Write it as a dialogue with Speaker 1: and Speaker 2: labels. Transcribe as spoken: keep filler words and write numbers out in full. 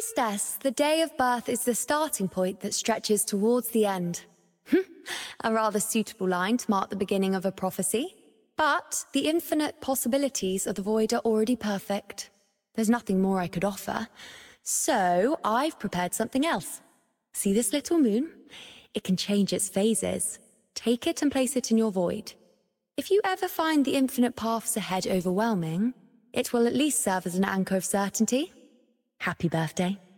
Speaker 1: priestess, the day of birth is the starting point that stretches towards the end. A rather suitable line to mark the beginning of a prophecy. But the infinite possibilities of the void are already perfect. There's nothing more I could offer. So I've prepared something else. See this little moon? It can change its phases. Take it and place it in your void. If you ever find the infinite paths ahead overwhelming, it will at least serve as an anchor of certainty. Happy birthday.